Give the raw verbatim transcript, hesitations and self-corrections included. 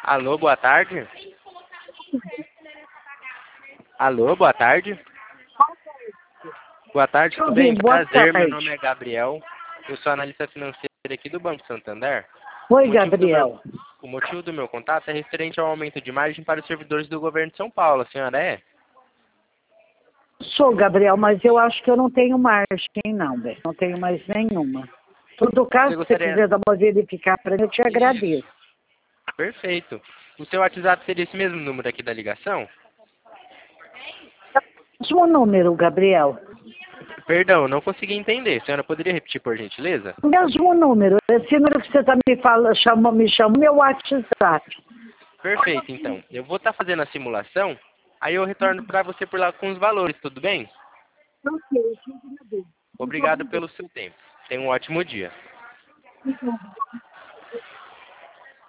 Alô, boa tarde. Alô, boa tarde. Boa tarde, tudo bem? Boa Prazer, meu tarde. nome é Gabriel. Eu sou analista financeiro aqui do Banco Santander. Oi, O motivo do meu, Gabriel. o motivo do meu contato é referente ao aumento de margem para os servidores do governo de São Paulo. A senhora é? Sou, Gabriel, mas eu acho que eu não tenho margem, não, velho. Não tenho mais nenhuma. Todo caso, Você se você gostaria... quiser dar uma verificar para mim, eu te agradeço. Perfeito. O seu WhatsApp seria esse mesmo número aqui da ligação? Seu número, Gabriel. Perdão, não consegui entender. A senhora poderia repetir, por gentileza? Mesmo número. Esse número que você está me falando, chamou, me chamou, meu WhatsApp. Perfeito, então. Eu vou estar fazendo a simulação, aí eu retorno para você por lá com os valores, tudo bem? Ok, eu te agradeço. Obrigado pelo seu tempo. Tenha um ótimo dia. Muito obrigada.